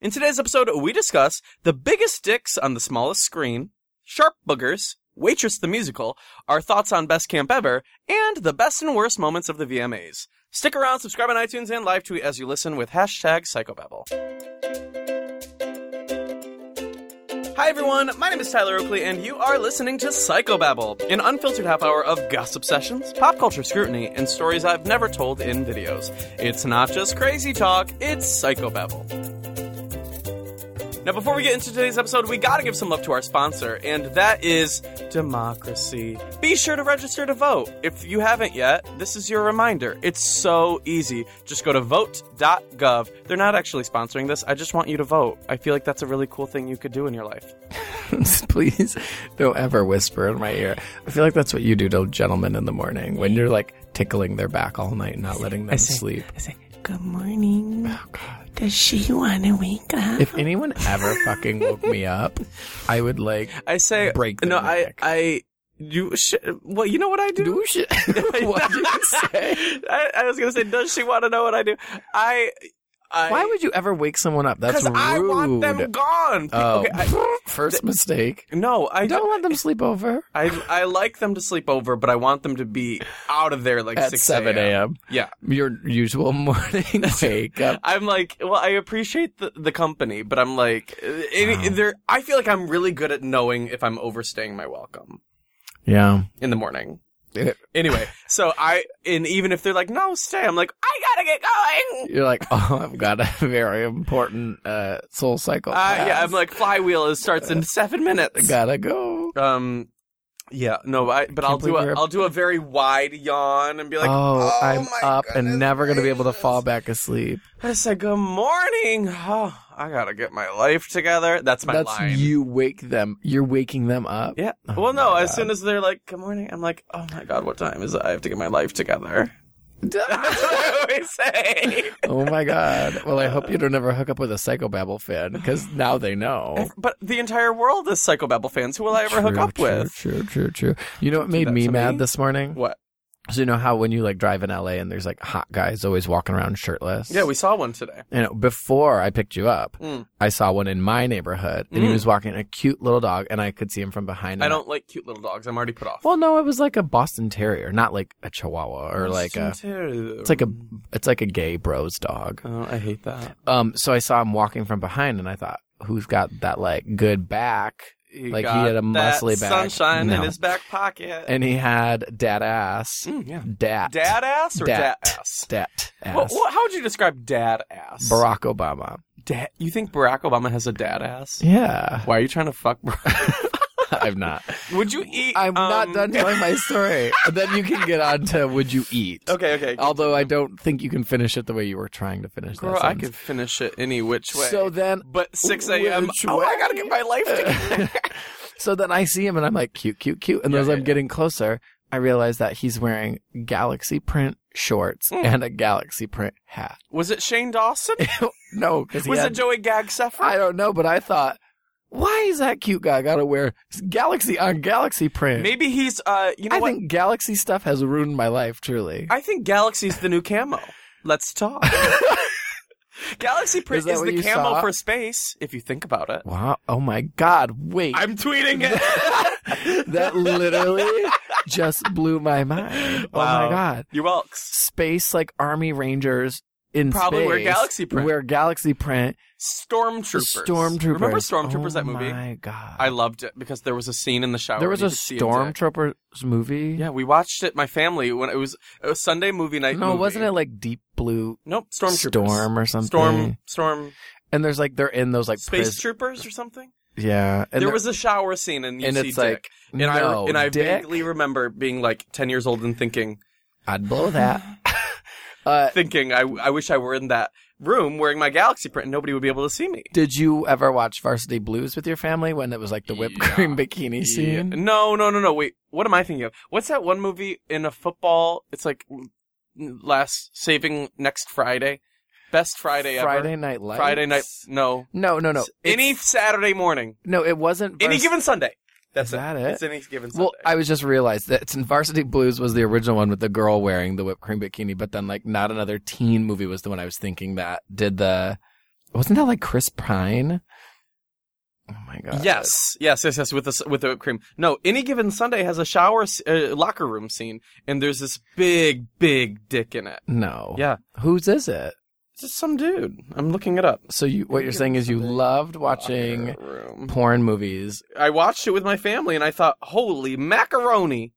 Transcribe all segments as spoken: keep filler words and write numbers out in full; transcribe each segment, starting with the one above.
In today's episode, we discuss the biggest dicks on the smallest screen, sharp boogers, Waitress the Musical, our thoughts on Best Camp Ever, and the best and worst moments of the V M As. Stick around, subscribe on iTunes, and live tweet as you listen with hashtag Psychobabble. Hi everyone, my name is Tyler Oakley, and you are listening to Psychobabble, an unfiltered half hour of gossip sessions, pop culture scrutiny, and stories I've never told in videos. It's not just crazy talk, it's Psychobabble. Now, before we get into today's episode, we gotta give some love to our sponsor, and that is Democracy. Be sure to register to vote. If you haven't yet, this is your reminder. It's so easy. Just go to vote dot gov. They're not actually sponsoring this. I just want you to vote. I feel like that's a really cool thing you could do in your life. Please don't ever whisper in my ear. I feel like that's what you do to gentlemen in the morning when you're like tickling their back all night and not letting them I say, sleep. I say, good morning. Oh, God. Does she want to wake up? If anyone ever fucking woke me up, I would like I say, break their no, neck. I, I, you, sh- well, you know what I do? Do shit. What did you say? I, I was gonna say, does she want to know what I do? I, I Why would you ever wake someone up? That's Because rude. I want them gone. Oh, Okay, I, first mistake. no, I Don't let them sleep over I I like them to sleep over, but I want them to be out of there like at six seven a.m. Yeah. Your usual morning wake up. I'm like, well, I appreciate the, the company, but I'm like, it, Wow. there. I feel like I'm really good at knowing if I'm overstaying my welcome Yeah. in the morning. Anyway, so I, and even if they're like, no, stay, I'm like, I gotta get going. You're like, oh, I've got a very important uh, soul cycle. Uh, class. yeah, I'm like, flywheel is starts in seven minutes. Gotta go. Um, yeah, no, I, but I'll do believe a, you're- I'll do a very wide yawn and be like, oh, oh I'm my up goodness and never going to be able to gracious." fall back asleep. I said, good morning. Oh, I gotta get my life together. That's my That's line. you wake them. You're waking them up. Yeah. Oh well, no, my as God. soon as they're like, good morning, I'm like, oh my God, what time is it? I have to get my life together. That's what I always say. Oh my God. Well, I hope you don't ever hook up with a Psychobabble fan because now they know. But the entire world is Psychobabble fans. Who will I ever hook True, up true, with? True, true, true. You know what made that me to mad me? this morning? What? So you know how when you like drive in L A and there's like hot guys always walking around shirtless? Yeah, we saw one today. You know, before I picked you up, Mm. I saw one in my neighborhood, and he Mm. was walking a cute little dog, and I could see him from behind. I and don't like cute little dogs. I'm already put off. Well, no, it was like a Boston Terrier, not like a Chihuahua or like a. It's like a. It's like a gay bros dog. Oh, I hate that. Um. So I saw him walking from behind, and I thought, who's got that like good back? He Like, he got had a muscly that back. sunshine in No. his back pocket. And he had dad ass. Mm, yeah. Dat. Dad ass or Dat. dat ass? Dat ass. What, what, how would you describe dad ass? Barack Obama. Dad, you think Barack Obama has a dad ass? Yeah. Why are you trying to fuck Barack? I'm not. Would you eat? I'm not um, done telling my story. Then you can get on to would you eat. Okay, okay. Although I don't think you can finish it the way you were trying to finish Girl, that I sentence. could finish it any which way. So then, but six a.m. Which Oh, way? I gotta get my life together. so then I see him and I'm like, cute, cute, cute. And Yeah, as yeah, I'm yeah. getting closer, I realize that he's wearing galaxy print shorts Mm. and a galaxy print hat. Was it Shane Dawson? No, because he Was had, it Joey Gagseffer? I don't know, but I thought, why is that cute guy got to wear galaxy on galaxy print? Maybe he's. Uh, you know I what? think galaxy stuff has ruined my life, truly. I think Galaxy's the new camo. Let's talk. Galaxy print Is that is, what the you camo saw? for space, if you think about it. Wow. Oh my God. Wait. I'm tweeting it. That literally just blew my mind. Oh Wow. my God. You're welcome. Space like Army Rangers in Probably space. wear galaxy print. Wear galaxy print. Stormtroopers. Stormtroopers. Remember Stormtroopers, oh that movie? Oh my God. I loved it because there was a scene in the shower. There was and a you could see into it. Stormtroopers movie? Yeah, we watched it. My family when it was it was Sunday movie night. No, movie. wasn't it like Deep Blue Nope, Stormtroopers. Storm or something? Storm, Storm, And there's like, they're in those like Space pris- Troopers or something. Yeah. And there they're- was a shower scene, and you and see it's Dick. like, and no, I and I Dick? vaguely remember being like ten years old and thinking, I'd blow that. uh, thinking I I wish I were in that room wearing my galaxy print and nobody would be able to see me. Did you ever watch Varsity Blues with your family when it was like the whipped Yeah. cream bikini scene? Yeah. No, no, no, no. Wait, what am I thinking of? What's that one movie in a football? It's like last Saving Next Friday, Best Friday ever. Friday Night Lights? Friday night. No, No, no, no. any It's- Saturday morning, No, it wasn't. any Vars- given Sunday. That's Is that it? It's any given Sunday. Well, I was just realized that it's in Varsity Blues was the original one with the girl wearing the whipped cream bikini, but then like Not Another Teen Movie was the one I was thinking that did the Wasn't that like Chris Pine? Oh my god. Yes, yes, yes, yes. With the with the whipped cream. No, Any Given Sunday has a shower uh, locker room scene, and there's this big, big dick in it. No. Yeah. Whose is it? It's just some dude. I'm looking it up. So you, what you're saying is you loved watching Locker room. porn movies. I watched it with my family, and I thought, holy macaroni!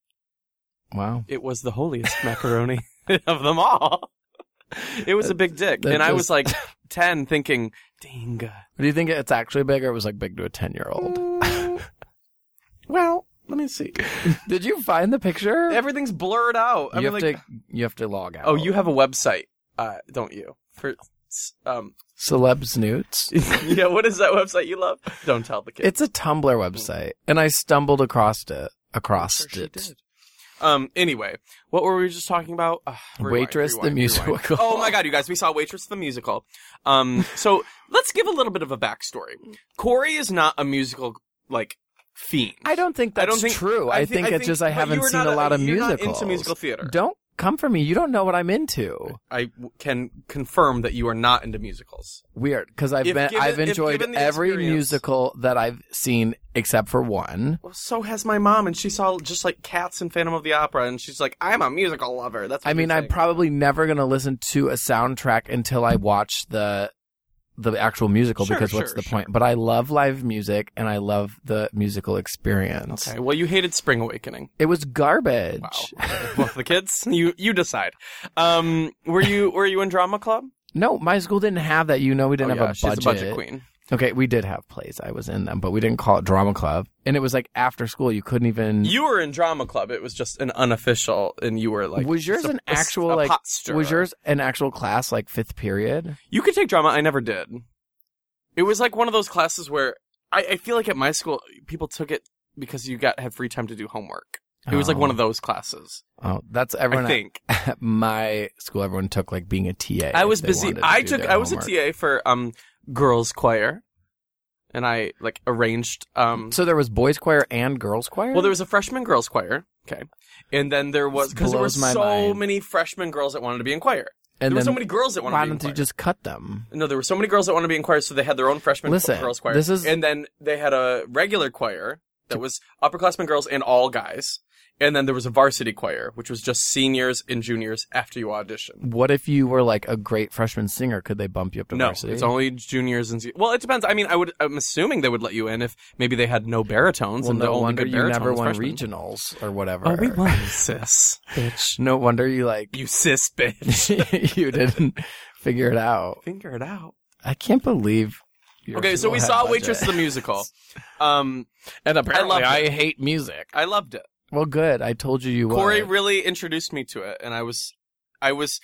Wow. It was the holiest macaroni of them all. It was a big dick, That and I just- was like ten, thinking, "Dang." Do you think it's actually big, or it was like big to a ten-year-old? Mm, well, let me see. Did you find the picture? Everything's blurred out. I you mean, have like, to. You have to log out. oh, you have a website, uh, don't you? For um, Celebs Newts. yeah. What is that website you love? Don't tell the kids. It's a Tumblr website, and I stumbled across it. Across Sure she it. did. Um. Anyway, what were we just talking about? Uh, rewind, Waitress the rewind, musical. rewind. Oh my God, you guys! We saw Waitress the musical. Um. So let's give a little bit of a backstory. Corey is not a musical like fiend. I don't think that's I don't think- true. I I, thi- think I it's think- just I but haven't you're seen not a a- lot of you're not musicals. into musical theater. Don't come for me. You don't know what I'm into. I w- can confirm that you are not into musicals. Weird, because I've If been given- I've if enjoyed given the every experience- musical that I've seen except for one. Well, so has my mom, and she saw just like Cats and Phantom of the Opera, and she's like, "I'm a musical lover." That's. What I mean, you're I'm saying. probably never gonna listen to a soundtrack until I watch the the actual musical Sure, because what's sure, the sure. point? But I love live music and I love the musical experience. Okay. Well, you hated Spring Awakening. It was garbage. Wow. Okay. Well, the kids, you you decide. Um, were you were you in drama club? No, my school didn't have that. You know, we didn't Oh, have yeah, a she's budget. a budget queen. Okay, we did have plays. I was in them, but we didn't call it drama club. And it was like after school. You couldn't even. You were in drama club. It was just an unofficial, and you were like. was yours just a- an a- actual a like? pot stirrer. Was yours an actual class like fifth period? You could take drama. I never did. It was like one of those classes where I, I feel like at my school people took it because you got had free time to do homework. It was like Oh. one of those classes. Oh, that's everyone. I think At my school, everyone took like being a T A. I if was they busy. wanted to I do took. their I was homework. a T A for um girls choir, and I like arranged. Um, So there was boys choir and girls choir. well, there was a freshman girls choir. Okay, and then there was This because there were blows my so mind. many freshman girls that wanted to be in choir. and there were then so many girls that wanted why to be in don't you choir. just cut them? No, there were so many girls that wanted to be in choir, so they had their own freshman Listen, girls choir. this is- and then they had a regular choir that was upperclassmen girls and all guys. And then there was a varsity choir, which was just seniors and juniors after you audition. What if you were like a great freshman singer? Could they bump you up to No, varsity? it's only juniors and se- well, it depends. I mean, I would. I'm assuming they would let you in if maybe they had no baritones well, and the no only wonder good you baritone never was won freshmen. regionals or whatever. Oh, we won, sis, bitch. No wonder you like You sis, bitch. you didn't figure it out. Figure it out. I can't believe. your Okay, so school we had saw budget. Waitress the musical. Um, and apparently loved I, it. hate music. I loved it. Well, good. I told you you Corey would. really introduced me to it, and I was, I was,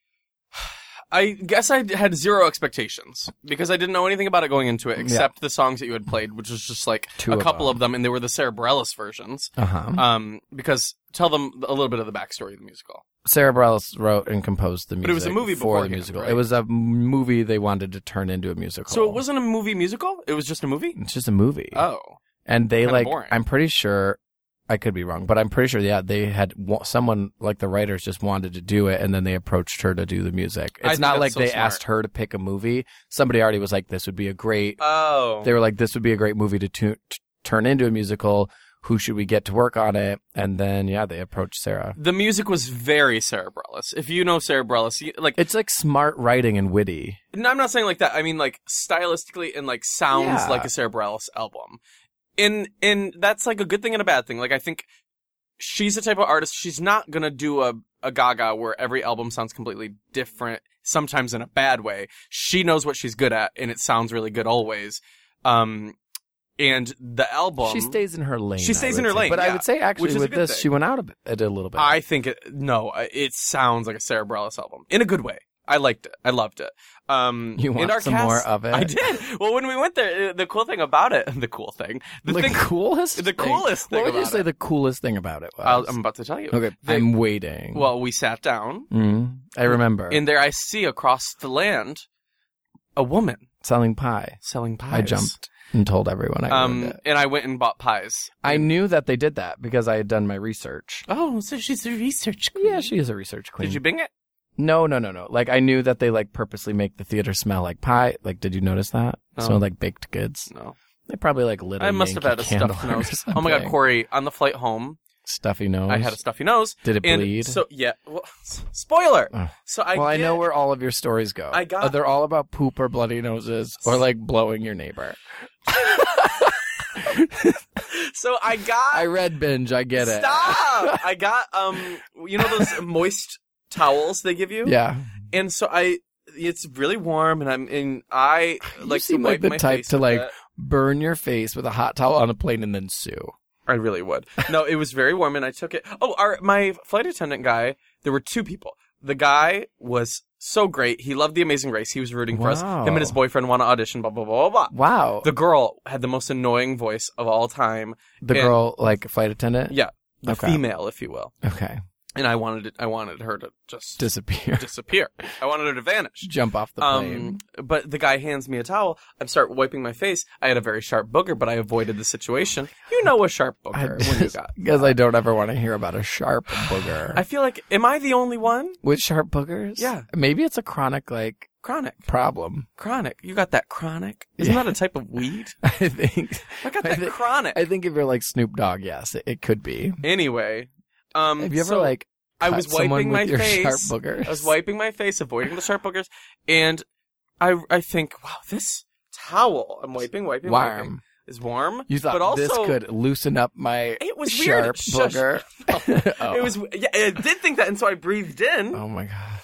I guess I had zero expectations because I didn't know anything about it going into it except the songs that you had played, which was just like Two a of couple them. of them, and they were the Sarah Bareilles versions. Uh-huh. Um, because tell them a little bit of the backstory of the musical. Sarah Bareilles wrote and composed the music. But it was a movie for the beforehand, musical. right? It was a movie they wanted to turn into a musical. So it wasn't a movie musical; it was just a movie. It's just a movie. Oh, and they kinda like. boring. I'm pretty sure. I could be wrong, but I'm pretty sure. Yeah, they had wa- someone like the writers just wanted to do it, and then they approached her to do the music. I It's think not that's like so they smart. asked her to pick a movie. Somebody already was like, "This would be a great." oh, They were like, "This would be a great movie to tu- t- turn into a musical. Who should we get to work on it?" And then yeah, they approached Sarah. the music was very Sarah Bareilles. If you know Sarah Bareilles, you- like It's like smart writing and witty. No, I'm not saying like that. I mean like stylistically and like sounds Yeah. like a Sarah Bareilles album. In in that's like a good thing and a bad thing. Like I think she's the type of artist, she's not gonna do a, a Gaga where every album sounds completely different, sometimes in a bad way. She knows what she's good at and it sounds really good always. Um and the album She stays in her lane. She stays I in would her say. lane, But I yeah, would say which actually is a with good this, thing. she went out a, bit, a little bit. I think it no, it sounds like a Sarah Bareilles album. In a good way. I liked it. I loved it. Um, You want and our some cast- more of it? I did. Well, when we went there, uh, the cool thing about it, the cool thing, the, the thing, coolest, the thing- coolest thing What would you about say it- the coolest thing about it was? I'll, I'm about to tell you. okay, They- I'm waiting. Well, we sat down, Mm, I remember. and there I see across the land a woman selling pie. selling pies. I jumped and told everyone I Um, ruined it. and I went and bought pies. I knew that they did that because I had done my research. Oh, so she's a research. Yeah, she is a research queen. Did you bing it? No, no, no, no. Like, I knew that they, like, purposely make the theater smell like pie. Like, did you notice that? No. Smell like baked goods. No. They probably, like, lit a I must have Yankee had a Candle stuffy or nose. something. Oh my God, Corey, on the flight home, Stuffy nose. I had a stuffy nose. Did it and bleed? So, yeah. Well, s- spoiler! Ugh. So I well, I get- know where all of your stories go. I got- Uh, they're all about poop or bloody noses or, like, blowing your neighbor. So I got... I read binge. I get it. Stop! I got, um, you know those moist towels they give you? Yeah. And so I... It's really warm, and I'm in. I like you seem to like wipe the my type face to, with like, it. burn your face with a hot towel on a plane and then sue. I really would. No, it was very warm, and I took it. Oh, our my flight attendant guy. There were two people. The guy was so great. He loved The Amazing Race. He was rooting for us. Wow. Him and his boyfriend want to audition. Blah blah blah blah blah. Wow. The girl had the most annoying voice of all time. The and- girl, like, flight attendant? Yeah, the Okay. female, if you will. Okay. And I wanted it. I wanted her to just Disappear. disappear. I wanted her to vanish. Jump off the plane. Um, but the guy hands me a towel. I start wiping my face. I had a very sharp booger, but I avoided the situation. You know a sharp booger when you got. Because I don't ever want to hear about a sharp booger. I feel like, am I the only one? With sharp boogers? Yeah. Maybe it's a chronic, like, Chronic. problem. Chronic. You got that chronic? Isn't Yeah. that a type of weed? I think. I got I that think- chronic. I think if you're like Snoop Dogg, yes, it, it could be. Anyway, um, Have you ever, so like, I cut was someone wiping with my your face. sharp boogers? I was wiping my face, avoiding the sharp boogers, and I I think, wow, this towel I'm wiping, wiping, wiping Warm. is warm. You thought but also, this could loosen up my It was weird. sharp Shush. booger? Oh. It was. Yeah, I did think that, and so I breathed in. Oh my god.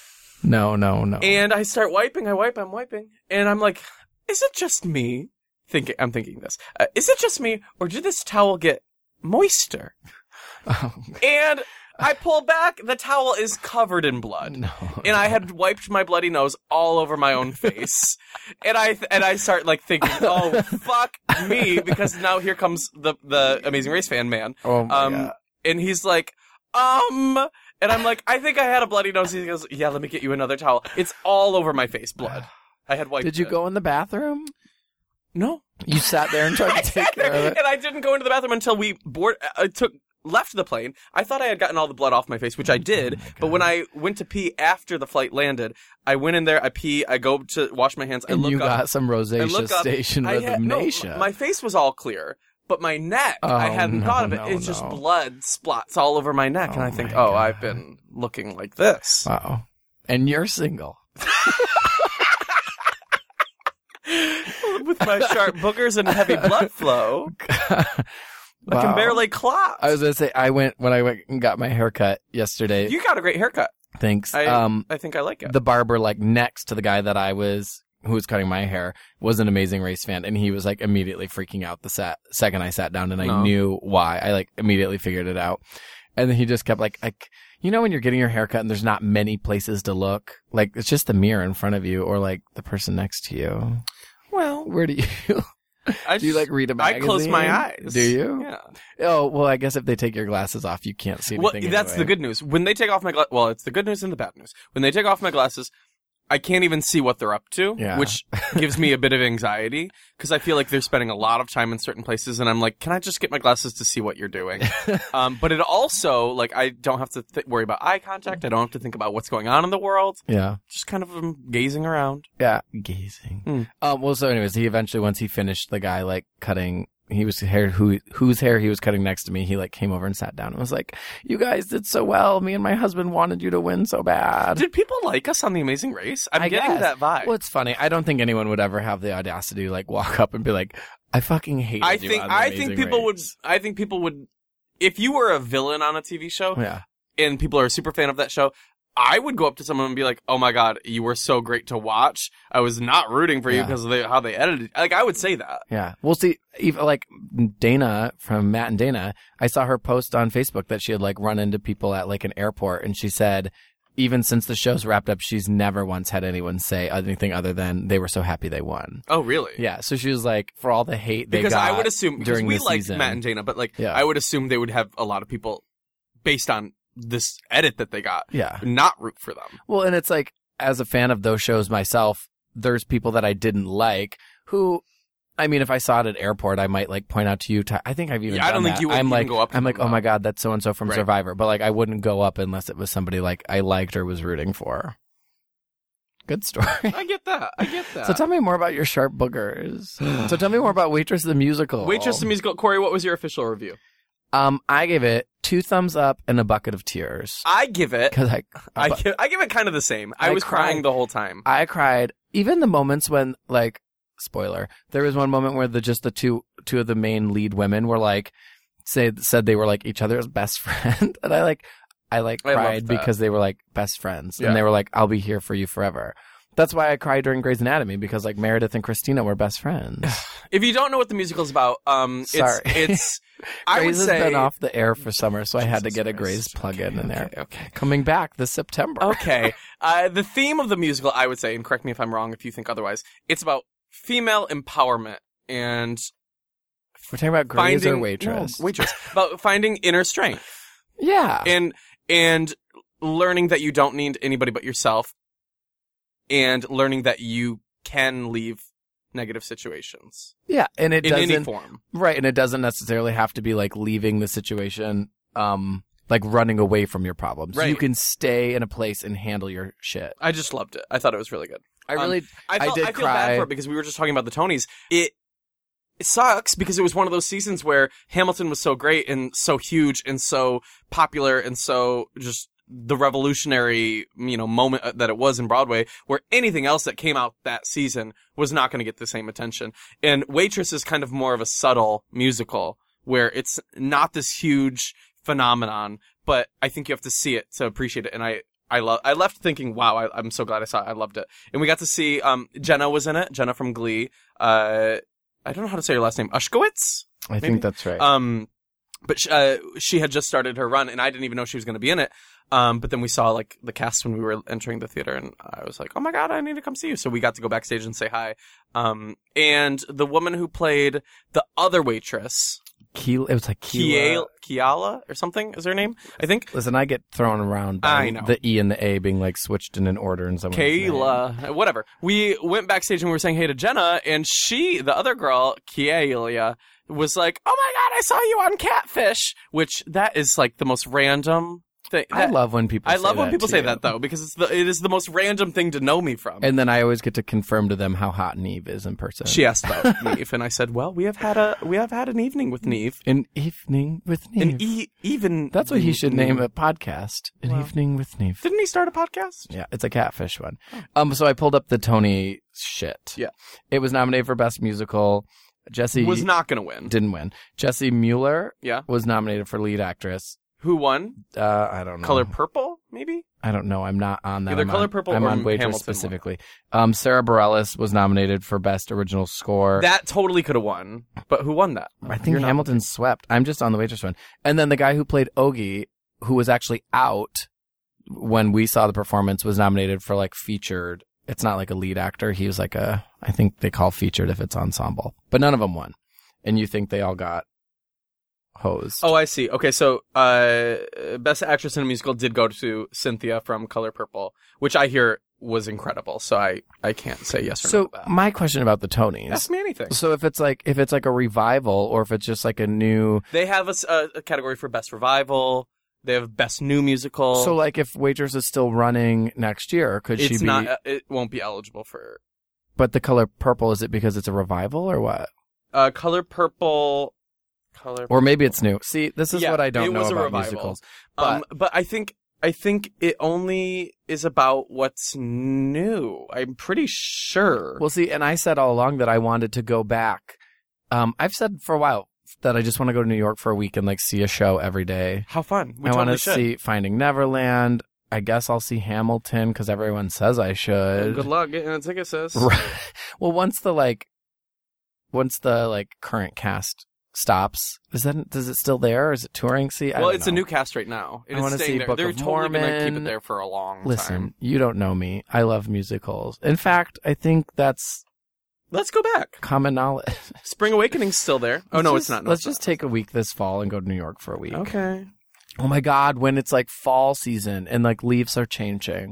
No, no, no. And I start wiping, I wipe, I'm wiping. And I'm like, is it just me? Thinking, I'm thinking this. Uh, is it just me, or did this towel get moister? Oh, And I pull back, the towel is covered in blood. no. And I had wiped my bloody nose all over my own face. and I and I start like thinking, oh, fuck me, because now here comes the, the Amazing Race fan man. Oh my Um, god. and he's like, um... And I'm like, I think I had a bloody nose. He goes, yeah, let me get you another towel. It's all over my face, blood. I had wiped Did you it. go in the bathroom? No. You sat there and tried I to take sat care there, of it. and I didn't go into the bathroom until we board, uh, took left the plane. I thought I had gotten all the blood off my face, which I did. Oh but when I went to pee after the flight landed, I went in there, I pee, I go to wash my hands, I And look you up. got some I rosacea look up. station I with had, no, amnesia. my face was all clear. But my neck, Oh, I hadn't no, thought of it. no, It's just no. blood splots all over my neck. Oh and I think, my oh, God. I've been looking like this. Wow. And you're single. With my sharp boogers and heavy blood flow, I Wow. can barely clap. I was gonna say I went when I went and got my haircut yesterday. You got a great haircut. Thanks. I, um, I think I like it. the barber like next to the guy that I was who was cutting my hair was an Amazing Race fan, and he was like immediately freaking out the set second I sat down, and I No. knew why. I like immediately figured it out, and then he just kept like like you know when you're getting your haircut and there's not many places to look, like it's just the mirror in front of you or like the person next to you. well, Where do you I do you like read a magazine? I close my eyes. Do you? Yeah. Oh well, I guess if they take your glasses off, you can't see Well, anything. that's anyway. the good news. When they take off my gla- well, it's the good news and the bad news. When they take off my glasses, I can't even see what they're up to, Yeah. which gives me a bit of anxiety because I feel like they're spending a lot of time in certain places, and I'm like, can I just get my glasses to see what you're doing? um, but it also, like, I don't have to th- worry about eye contact. I don't have to think about what's going on in the world. Yeah. Just kind of um, gazing around. Yeah, gazing. Hmm. Um, well, so anyways, he eventually, once he finished, the guy like cutting, he was hair who whose hair he was cutting next to me. He like came over and sat down and was like, "You guys did so well. Me and my husband wanted you to win so bad." Did people like us on The Amazing Race? I'm I getting guess. that vibe. Well, it's funny. I don't think anyone would ever have the audacity to like walk up and be like, "I fucking hate." I you think on The I think Amazing people would. Race." I think people would. If you were a villain on a T V show Yeah. and people are a super fan of that show, I would go up to someone and be like, "Oh my god, you were so great to watch. I was not rooting for you Yeah. because of the, how they edited." Like I would say that. Yeah. Well, see, even like Dana from Matt and Dana, I saw her post on Facebook that she had like run into people at like an airport, and she said, even since the show's wrapped up, she's never once had anyone say anything other than they were so happy they won. Oh really? Yeah. So she was like, for all the hate they Because got I would assume because during we the like season. Matt and Dana, but like Yeah. I would assume they would have a lot of people based on this edit that they got Yeah. not root for them. Well, and it's like, as a fan of those shows myself, there's people that I didn't like who I mean, if I saw it at airport, I might like point out to you. Ty- I think I've even. Yeah, I done don't think that. you would I'm even like, go up to I'm like, them, oh my though. god, that's so and so from Right. Survivor. But like, I wouldn't go up unless it was somebody like I liked or was rooting for. Good story. I get that. I get that. So tell me more about your sharp boogers. So tell me more about Waitress the musical. Waitress the musical. Corey, what was your official review? Um, I gave it two thumbs up and a bucket of tears. I give it. Because I, I give, I give it kind of the same. I, I was cried. crying the whole time. I cried. Even the moments when, like, spoiler, there was one moment where the just the two two of the main lead women were like, say said they were like each other's best friend, and I like, I like I cried loved that. because they were like best friends, Yeah. and they were like, I'll be here for you forever. That's why I cried during Grey's Anatomy, because like Meredith and Christina were best friends. If you don't know what the musical's about, um, it's, Sorry. it's I would Grey's has say been off the air for summer, so I had to Jesus get a Christ. Grey's plug-in in there. Okay, okay. Coming back this September. Okay. Uh, the theme of the musical, I would say, and correct me if I'm wrong if you think otherwise, it's about female empowerment and We're talking about Grey's finding or Waitress? No, waitress. About finding inner strength Yeah. and and learning that you don't need anybody but yourself, and learning that you can leave negative situations yeah, and it in doesn't any form. right, and it doesn't necessarily have to be like leaving the situation, um, like running away from your problems. Right. You can stay in a place and handle your shit. I just loved it. I thought it was really good. I really, I, felt, I did I feel cry. bad for it because we were just talking about the Tonys. It it sucks because it was one of those seasons where Hamilton was so great and so huge and so popular and so just the revolutionary, you know, moment that it was in Broadway, where anything else that came out that season was not going to get the same attention. And Waitress is kind of more of a subtle musical where it's not this huge phenomenon, but I think you have to see it to appreciate it. And I, I love, I left thinking, wow, I, I'm so glad I saw it. I loved it. And we got to see, um, Jenna was in it. Jenna from Glee. Uh, I don't know how to say her last name. Ushkowitz? I maybe? think that's right. Um, but sh- uh, she had just started her run, and I didn't even know she was going to be in it. Um, but then we saw like the cast when we were entering the theater, and I was like, "Oh my god, I need to come see you!" So we got to go backstage and say hi. Um, and the woman who played the other waitress, Keela, it was like Kiala, Keela. Kiala or something, is her name? I think. Listen, I get thrown around by I know. the E and the A being like switched in an order in someone's name. Kayla, whatever. We went backstage and we were saying hey to Jenna, and she, the other girl, Kialia, was like, "Oh my god, I saw you on Catfish," which that is like the most random thing. I That- love when people. I say love when that people to say you. that though, because it's the it is the most random thing to know me from. And then I always get to confirm to them how hot Neve is in person. She asked about Neve, and I said, "Well, we have had a we have had an evening with Neve, An evening with Neve. an e- even." That's what he should name a podcast. An Wow. evening with Neve. Didn't he start a podcast? Yeah, it's a catfish one. Um, so I pulled up the Tony shit. Yeah. It was nominated for Best Musical. Jesse Was not going to win. didn't win. Jesse Mueller Yeah. was nominated for lead actress. Who won? Uh, I don't know. Color Purple, maybe. I don't know. I'm not on that. Either I'm Color on, Purple I'm or on Waitress Hamilton won. specifically. Um, Sarah Bareilles was nominated for Best Original Score. That totally could have won, but who won that? I think You're not- Hamilton swept. I'm just on the Waitress one. And then the guy who played Ogie, who was actually out when we saw the performance, was nominated for like featured. It's not like a lead actor. He was like a, I think they call featured if it's ensemble. But none of them won. And you think they all got hosed. Oh, I see. Okay, so uh, Best Actress in a Musical did go to Cynthia from Color Purple, which I hear was incredible. So I, I can't say yes or no. So to that. my question about the Tonys. Ask me anything. So if it's like, if it's like a revival or if it's just like a new, They have a, s- a- a category for Best Revival. They have Best New Musical. so like if Waitress is still running next year, could she it's be, not. uh, It won't be eligible for but the Color Purple, is it because it's a revival or what? uh, Color Purple. Color. Or maybe it's new. See, this is Yeah, what I don't it know was a about revival. musicals. Um, but I think I think it only is about what's new. I'm pretty sure. Well, see, and I said all along that I wanted to go back. Um, I've said for a while that I just want to go to New York for a week and like see a show every day. How fun! We I want totally to should. see Finding Neverland. I guess I'll see Hamilton because everyone says I should. Good luck getting a ticket, sis. Right. Well, once the like, once the like current cast stops, is that is it still there? Or is it touring? See, I Well, don't it's a know. new cast right now. It I is wanna staying see there. Book They're of totally going to keep Mormon. it there for a long Listen, time. you don't know me. I love musicals. In fact, I think that's Let's go back. common knowledge. Spring Awakening's still there. Oh, Let's no, just- it's not. No, let's it's just not. take a week this fall and go to New York for a week. Okay. Oh my God, when it's like fall season and like leaves are changing.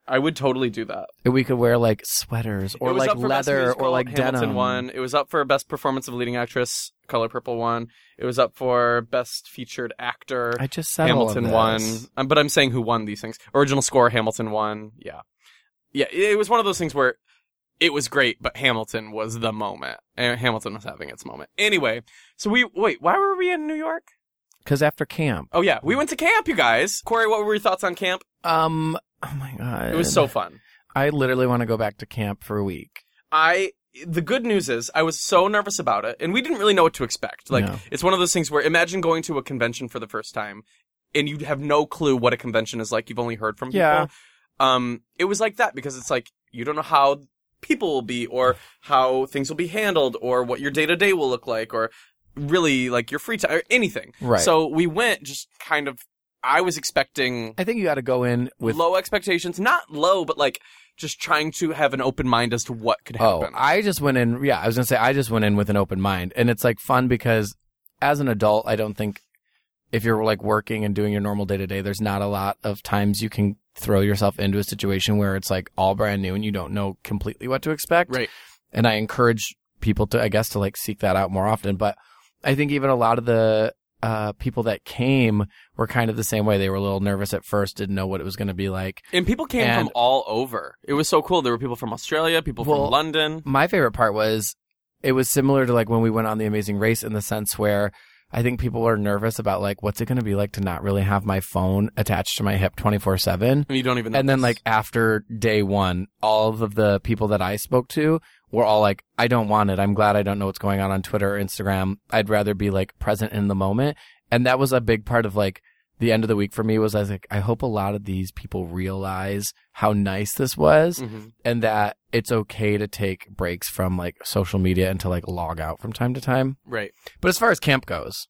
I would totally do that. We could wear like sweaters or It was like up for Best leather Musical, or like Hamilton denim. won. It was up for Best Performance of Leading Actress, Color Purple won. It was up for Best Featured Actor. I just said Hamilton all won. of this. Um, but I'm saying who won these things. Original score, Hamilton won. Yeah. Yeah, it was one of those things where it was great, but Hamilton was the moment. And Hamilton was having its moment. Anyway, so we, wait, why were we in New York? Because after camp, Oh yeah, we went to camp, you guys. Corey, what were your thoughts on camp? um, oh my god, It was so fun. I literally want to go back to camp for a week. I the good news is I was so nervous about it, and we didn't really know what to expect. Like No. it's one of those things where imagine going to a convention for the first time, and you have no clue what a convention is like. You've only heard from people. Yeah. Um, it was like that because it's like you don't know how people will be, or how things will be handled, or what your day to day will look like, or really like your free time, or anything. Right. So we went just kind of. I was expecting I think you got to go in with. low expectations, not low, but like just trying to have an open mind as to what could Oh, happen. I just went in. Yeah, I was gonna say I just went in with an open mind, and it's like fun because as an adult, I don't think if you're like working and doing your normal day to day, there's not a lot of times you can throw yourself into a situation where it's like all brand new and you don't know completely what to expect. Right. And I encourage people to, I guess, to like seek that out more often. But I think even a lot of the uh, people that came were kind of the same way. They were a little nervous at first, didn't know what it was going to be like. And people came And- from all over. It was so cool. There were people from Australia, people Well, from London. My favorite part was it was similar to like when we went on The Amazing Race in the sense where I think people were nervous about like, what's it going to be like to not really have my phone attached to my hip twenty-four seven? And you don't even know. And then this. like after day one, all of the people that I spoke to were all like, I don't want it. I'm glad I don't know what's going on on Twitter or Instagram. I'd rather be like present in the moment. And that was a big part of like the end of the week for me was I was like, I hope a lot of these people realize how nice this was Mhm. and that it's okay to take breaks from like social media and to like log out from time to time. Right. But as far as camp goes,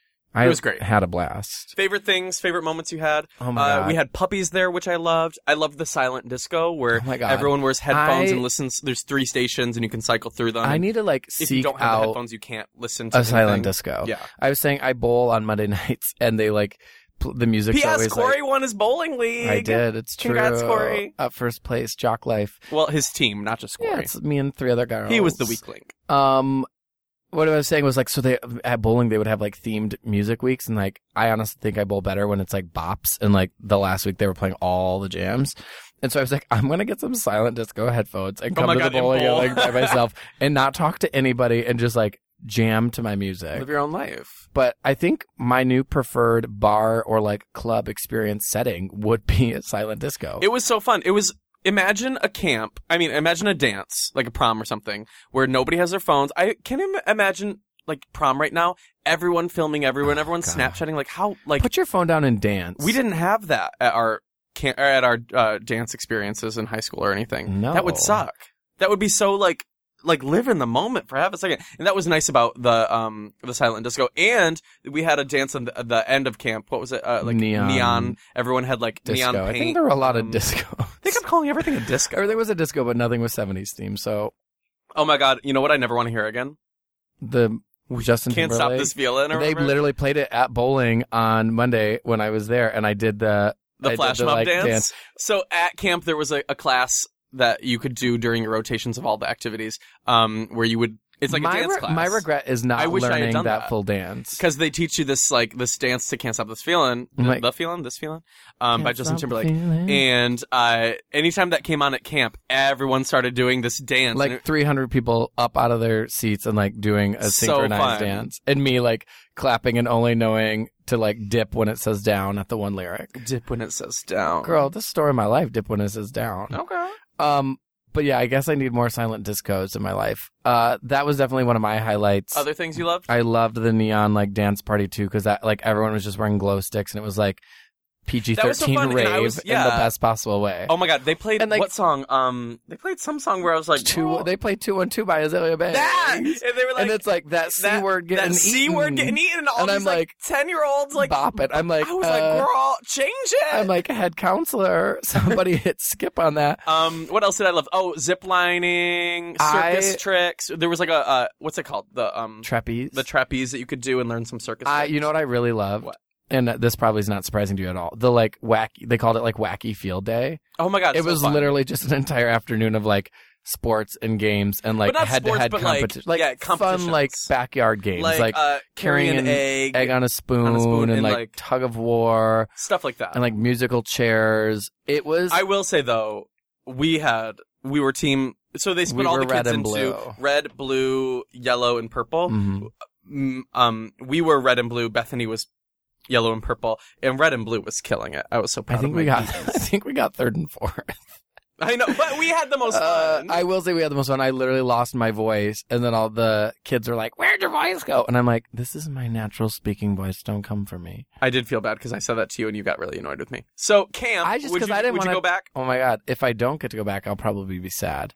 I It was great. had a blast. Favorite things, favorite moments you had? Oh my uh, God. We had puppies there, which I loved. I loved the silent disco where Oh my God. everyone wears headphones I- and listens. There's three stations and you can cycle through them. I need to like if you seek don't have the out headphones, you can't listen to a silent anything. disco. Yeah. I was saying I bowl on Monday nights and they like pl- the music's P S. always Corey like won his bowling league. I did. It's true. Congrats, Corey. Up first place, Jock Life. Well, his team, not just Corey. Yeah, it's me and three other girls. He was the weak link. Um, what I was saying was like, so they at bowling they would have like themed music weeks, and like I honestly think I bowl better when it's like bops. And like the last week they were playing all the jams, and so I was like, I'm gonna get some silent disco headphones and Oh come my to God, the and bowling bowl. alley by myself and not talk to anybody and just like jam to my music. Live your own life. But I think my new preferred bar or like club experience setting would be a silent disco. It was so fun. It was, imagine a camp. I mean, imagine a dance, like a prom or something, where nobody has their phones. I can Im- imagine, like, prom right now, everyone filming everyone, Oh, everyone's God. Snapchatting, like, how, like, Put your phone down and dance. we didn't have that at our camp, or at our uh, dance experiences in high school or anything. No. That would suck. That would be so, like, like live in the moment for half a second. And that was nice about the um the silent disco. And we had a dance at the, the end of camp. What was it? Uh, like Neon. neon. Everyone had like disco. neon I paint. think there were a lot of Um, disco. They kept calling everything a disco. Everything was a disco, but nothing was seventies themed. So Oh my God! You know what? I never want to hear again. the Justin Can't Timberlake, stop this feeling. Or they whatever. literally played it at bowling on Monday when I was there, and I did the the I did flash the, mob like, dance. So at camp there was a, a class that you could do during your rotations of all the activities, um, where you would. It's like my a dance re- class. My regret is not I wish I had learning done that, that. full dance. Because they teach you this like this dance to Can't Stop This Feeling, the, Like- the feeling, this feeling, um, by Can't Justin stop the Timberlake. feeling. And uh, anytime that came on at camp, everyone started doing this dance. and Like it- three hundred people up out of their seats and like doing a So synchronized fun. dance, and me like clapping and only knowing to like dip when it says down at the one lyric. dip when it says down. Girl, this is the story of my life. Dip when it says down. Okay. Um, but yeah, I guess I need more silent discos in my life. Uh, that was definitely one of my highlights. Other things you loved? I loved the neon like dance party too, because that like everyone was just wearing glow sticks, and it was like P G That was so thirteen fun, and rave I was- in yeah. the best possible way. Oh my God! They played And, like- what song? Um, they played some song where I was like, two, "Whoa." they played two one two by Azalea Banks. that, and they were like, and it's like that c that, word getting that c eaten. word getting eaten, and all And these I'm like like, ten year olds like bop it. I'm like, I was uh, like, girl, change it. I'm like, head counselor. Somebody hit skip on that. Um, what else did I love? Oh, zip lining, circus I- tricks. There was like a uh, what's it called? The um, Trapeze. the trapeze that you could do and learn some circus. I, tricks. you know what I really loved? What? and this probably is not surprising to you at all. The like wacky, they called it like Wacky Field Day. Oh my god, it so was fun. literally just an entire afternoon of like sports and games and like head to head competition, like, like yeah, fun like backyard games, like, like uh, carrying an, an egg, egg on a spoon, on a spoon and, and, like, like tug of war, stuff like that, and like musical chairs. It was. I will say though, we had we were team. So they split we all the red kids and into blue. red, blue, yellow, and purple. Mm-hmm. Um, we were red and blue. Bethany was yellow and purple, and red and blue was killing it. I was so proud. I think of we my got. teams. I think we got third and fourth. I know, but we had the most Uh, fun. I will say we had the most fun. I literally lost my voice, and then all the kids are like, "Where'd your voice go?" And I'm like, "This is my natural speaking voice. Don't come for me." I did feel bad because I said that to you, and you got really annoyed with me. So camp, I just would because you, I didn't would want you go back? Oh my god! If I don't get to go back, I'll probably be sad.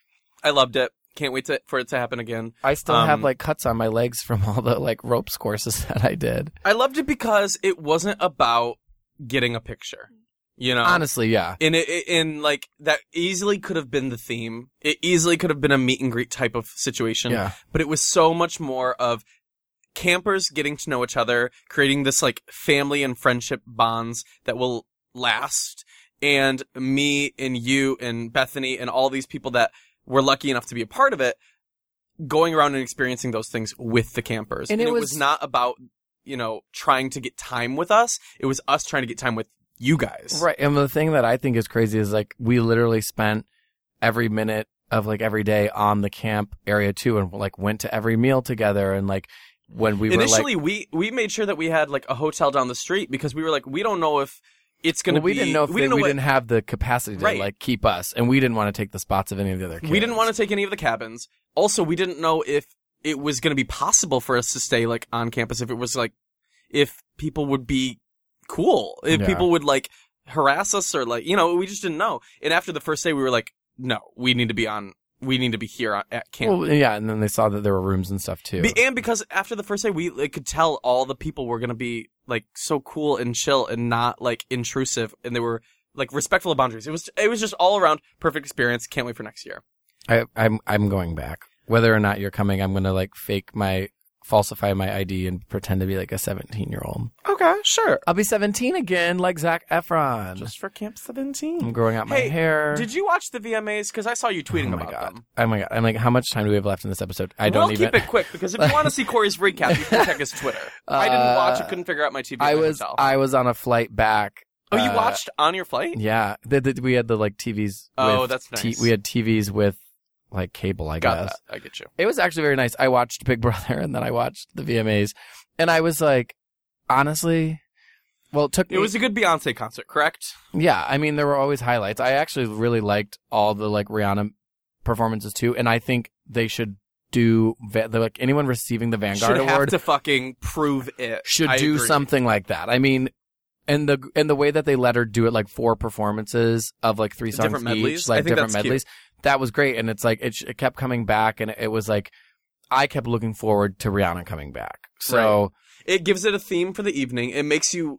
I loved it. Can't wait to, for it to happen again. I still Um, have like cuts on my legs from all the like ropes courses that I did. I loved it because it wasn't about getting a picture. You know, Honestly, yeah. And it, it, and like that easily could have been the theme. It easily could have been a meet and greet type of situation. Yeah. But it was so much more of campers getting to know each other, creating this like family and friendship bonds that will last. And me and you and Bethany and all these people that were lucky enough to be a part of it, going around and experiencing those things with the campers. And And, it it was, was- not about, you know, trying to get time with us. It was us trying to get time with you guys. Right. And the thing that I think is crazy is like we literally spent every minute of like every day on the camp area too, and like went to every meal together. And like when we Initially, were like, we, we made sure that we had like a hotel down the street because we were like, we don't know if it's going to well, we be. didn't know if we they, didn't know we what- didn't have the capacity to Right. like keep us, and we didn't want to take the spots of any of the other kids. We didn't want to take any of the cabins. Also, we didn't know if it was going to be possible for us to stay like on campus. If it was like, if people would be cool, if Yeah. people would like harass us or like, you know, we just didn't know. And after the first day, we were like, no, we need to be on. We need to be here at camp. Well, yeah, and then they saw that there were rooms and stuff too. Be- and because after the first day, we like, could tell all the people were going to be like so cool and chill and not like intrusive, and they were like respectful of boundaries. It was it was just all around perfect experience. Can't wait for next year. I, I'm I'm going back. Whether or not you're coming, I'm gonna like fake my falsify my I D and pretend to be like a seventeen year old. Okay, sure. I'll be seventeen again, like Zac Efron. Just for Camp seventeen. I'm growing out my Hey, hair. Did you watch the V M As? Because I saw you tweeting oh my about god! them. Oh my god! I'm like, how much time do we have left in this episode? I don't we'll even. keep it quick because if you want to see Corey's recap, you can check his Twitter. I didn't watch it. Couldn't figure out my T V. I at my was hotel. I was on a flight back. Oh, you uh, watched on your flight? Yeah, the, the, we had the like T Vs. Oh, with that's T- nice. we had T Vs with like cable. I Got guess that. I get you. it was actually very nice. I watched Big Brother and then I watched the V M As, and I was like, honestly, well, it took me. It was a good Beyonce concert, correct? Yeah, I mean, there were always highlights. I actually really liked all the like Rihanna performances too, and I think they should do va- the, like anyone receiving the Vanguard Should Award have to fucking prove it. should I do agree. something like that. I mean, and the and the way that they let her do it, like four performances of like three songs Different medleys? each, I like think different that's cute. medleys. That was great, and it's like it, sh- it kept coming back, and it, it was like I kept looking forward to Rihanna coming back. So It gives it a theme for the evening. It makes you,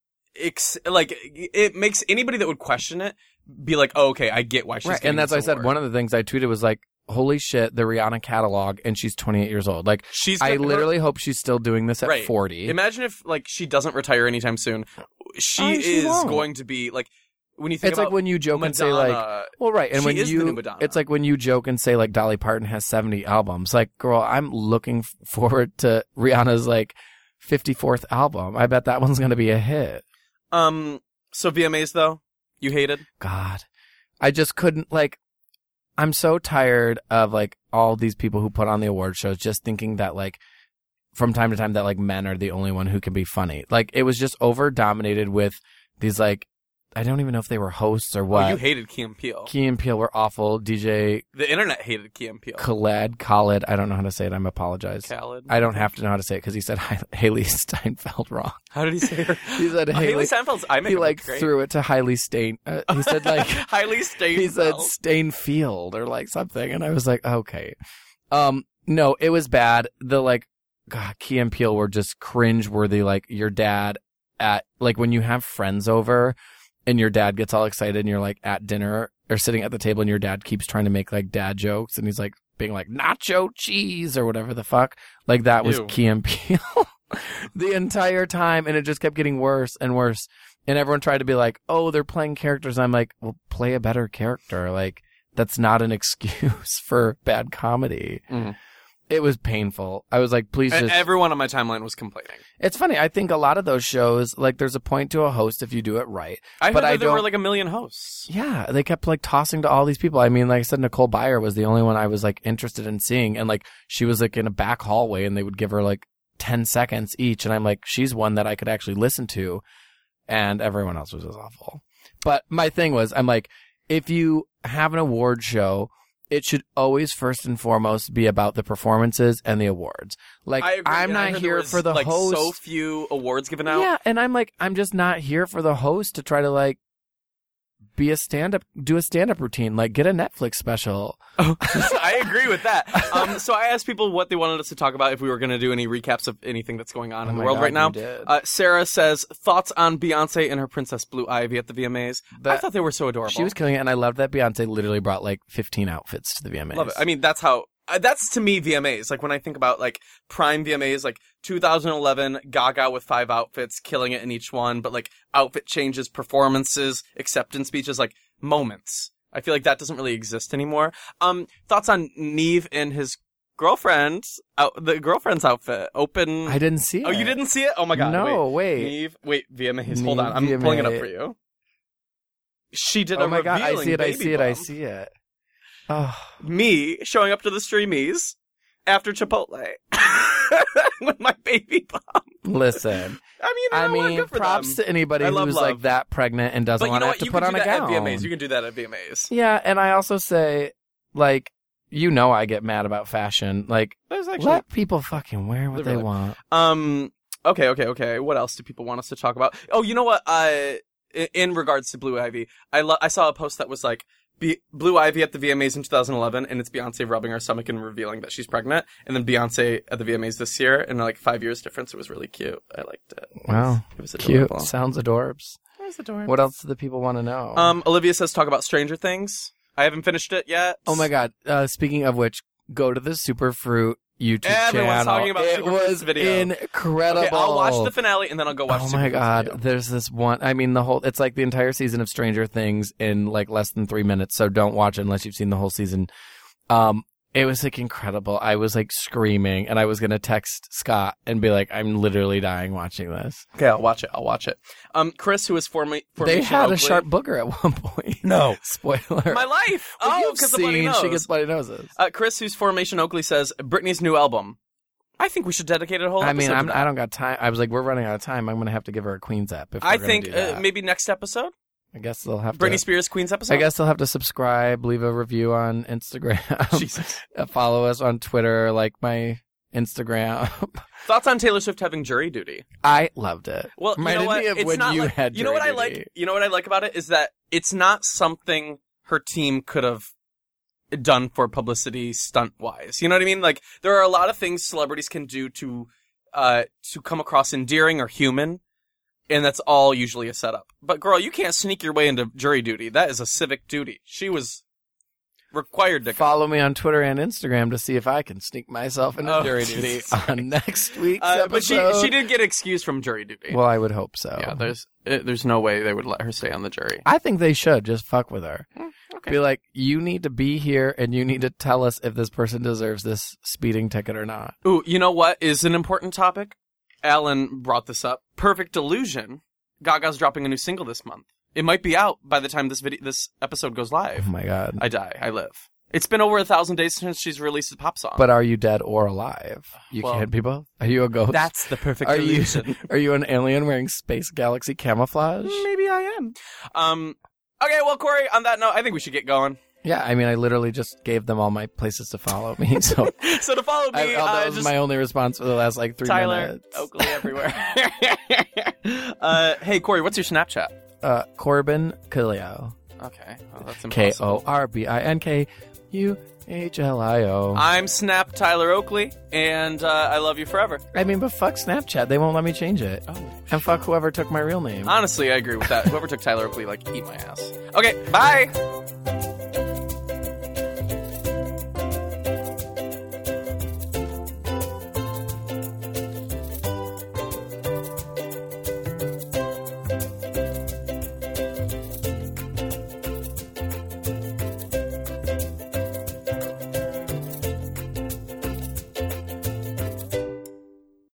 ex- like, it makes anybody that would question it be like, oh, okay, I get why she's right, getting and that's why I this said award. one of the things I tweeted was like, "Holy shit, the Rihanna catalog," and she's twenty-eight years old. Like, She's I got- her- literally hope she's still doing this at Right. forty. Imagine if, like, she doesn't retire anytime soon. She Oh, she is won't. going to be, like, when you think It's about like when you joke Madonna, and say like, well, right, and she when is the you, new Madonna. it's like when you joke and say like Dolly Parton has seventy albums. Like, girl, I'm looking f- forward to Rihanna's like fifty-fourth album. I bet that one's gonna be a hit. um, so V M As, though, you hated? God, I just couldn't like. I'm so tired of like all these people who put on the award shows just thinking that like from time to time that like men are the only one who can be funny. Like it was just over dominated with these like I don't even know if they were hosts or what. Oh, you hated Key and Peele. Key and Peele were awful. D J The internet hated Key and Peele. Khaled, Khaled, I don't know how to say it. I'm apologize. Khaled. I don't have to know how to say it because he said Hi- Haley Steinfeld wrong. How did he say her? He said Oh, Haley. Haley Steinfeld's eye he makeup like looked great. threw it to Hailey Stein. Uh, he said like Hailey Steinfeld. he said Stainfield or like something, and I was like, okay. Um, no, it was bad. The like, God, Key and Peele were just cringe worthy. Like your dad at like when you have friends over. And your dad gets all excited and you're like at dinner or sitting at the table and your dad keeps trying to make like dad jokes and he's like being like nacho cheese or whatever the fuck. Like that was Ew. Key and Peele. the entire time, and it just kept getting worse and worse. And everyone tried to be like, "Oh, they're playing characters." I'm like, "Well, play a better character." Like, that's not an excuse for bad comedy. Mm-hmm. It was painful. I was like, please just... Everyone on my timeline was complaining. It's funny. I think a lot of those shows, like, there's a point to a host if you do it right. I but heard that I there don't... were like a million hosts. Yeah. They kept, like, tossing to all these people. I mean, like I said, Nicole Byer was the only one I was, like, interested in seeing. And, like, she was, like, in a back hallway, and they would give her, like, ten seconds each. And I'm like, she's one that I could actually listen to. And everyone else was just awful. But my thing was, I'm like, if you have an award show... it should always first and foremost be about the performances and the awards. Like, I agree. I'm yeah, not here was, for the like, host. So few awards given out. Yeah, and I'm like, I'm just not here for the host to try to like be a stand-up, do a stand-up routine. Like, get a Netflix special. Oh, I agree with that. Um, so I asked people what they wanted us to talk about if we were going to do any recaps of anything that's going on oh in the my world God, right now. did. Uh, Sarah says, thoughts on Beyonce and her Princess Blue Ivy at the V M As. That, I thought they were so adorable. She was killing it, and I loved that Beyonce literally brought like fifteen outfits to the V M As. Love it. I mean, that's how... Uh, that's to me V M As. Like when I think about like prime V M As, like two thousand eleven, Gaga with five outfits, killing it in each one, but like outfit changes, performances, acceptance speeches, like moments. I feel like that doesn't really exist anymore. Um, thoughts on Nev and his girlfriend, out, the girlfriend's outfit, open. I didn't see it. Oh, you didn't see it? Oh my God. No, wait. wait. Nev, wait, V M As. Neve, Hold on. I'm V M A. pulling it up for you. She did oh a my God, I see it, I see it, bump. I see it. Oh. Me showing up to the Streamies after Chipotle with my baby bump. Listen, I mean, I I mean, good for props them. to anybody I who's love like love. that pregnant and doesn't But you want know to what? have to You put can on do a that gown. at V M As. You can do that at V M As. Yeah, and I also say, like, you know, I get mad about fashion. Like, There's actually let people fucking wear what they Literally. want. um. Okay, okay, okay. What else do people want us to talk about? Oh, you know what? Uh, in, in regards to Blue Ivy, I lo- I saw a post that was like, Be- Blue Ivy at the V M As in two thousand eleven, and it's Beyonce rubbing her stomach and revealing that she's pregnant, and then Beyonce at the V M As this year, and like five years difference. It was really cute. I liked it. Wow, it was cute. adorable. Sounds adorbs. It was adorable. What else do the people want to know? Um, Olivia says talk about Stranger Things. I haven't finished it yet. oh my God. Uh, speaking of which, go to the Superfruit YouTube Everyone's channel. talking about it Superfruit's was video. incredible. Okay, I'll watch the finale and then I'll go watch. Oh Superfruit's my God. video. There's this one. I mean, the whole, it's like the entire season of Stranger Things in like less than three minutes. So don't watch it unless you've seen the whole season. Um, it was like incredible. I was like screaming, and I was going to text Scott and be like, I'm literally dying watching this. Okay, I'll watch it. I'll watch it. Um, Chris, who is forma- They had Oakley. a sharp booger at one point. No. Spoiler. My life. Well, Oh, you've because the bloody seen nose. She Gets Bloody Noses. Uh, Chris, who's Formation Oakley, says Britney's new album. I think we should dedicate a whole I episode mean, to I'm, that. I don't got time. I was like, we're running out of time. I'm going to have to give her a Queen's app. If I we're gonna think do uh, that. maybe next episode. I guess they'll have Britney to. Spears Queen's episode. I guess they'll have to subscribe, leave a review on Instagram, Jesus. uh, follow us on Twitter, like my Instagram. Thoughts on Taylor Swift having jury duty? I loved it. Well, you Reminded know what? me of It's when not you like, had you know what jury I like. duty. You know what I like about it is that it's not something her team could have done for publicity stunt wise. You know what I mean? Like there are a lot of things celebrities can do to uh to come across endearing or human, and that's all usually a setup. But girl, you can't sneak your way into jury duty. That is a civic duty. She was required to Follow me on Twitter and Instagram to see if I can sneak myself into Oh, jury duty Jesus. on next week's uh, but she episode. she did get excused from jury duty. Well, I would hope so. yeah, there's uh, there's no way they would let her stay on the jury. I think they should just fuck with her. Okay. Be like, you need to be here and you need to tell us if this person deserves this speeding ticket or not. Ooh, you know what is an important topic? Alan brought this up. Perfect Illusion. Gaga's dropping a new single this month. It might be out by the time this video, this episode goes live. Oh my God. I die. I live. It's been over a thousand days since she's released a pop song. But are you dead or alive? You Well, can't be both. Are you a ghost? that's the perfect are you, illusion. are you an alien wearing space galaxy camouflage? Maybe I am. Um. Okay. Well, Corey. On that note, I think we should get going. Yeah, I mean, I literally just gave them all my places to follow me. So So to follow me, I, oh, that uh, was just my only response for the last like three Tyler minutes. Oakley everywhere. uh, hey, Corey, what's your Snapchat? Uh, Corbin Killio. Okay. Well, that's K impossible. O R B I N K U H L I O. I'm Snap Tyler Oakley, and uh, I love you forever. I mean, but fuck Snapchat. They won't let me change it. Oh. And fuck whoever took my real name. Honestly, I agree with that. Whoever took Tyler Oakley, like, eat my ass. Okay, bye!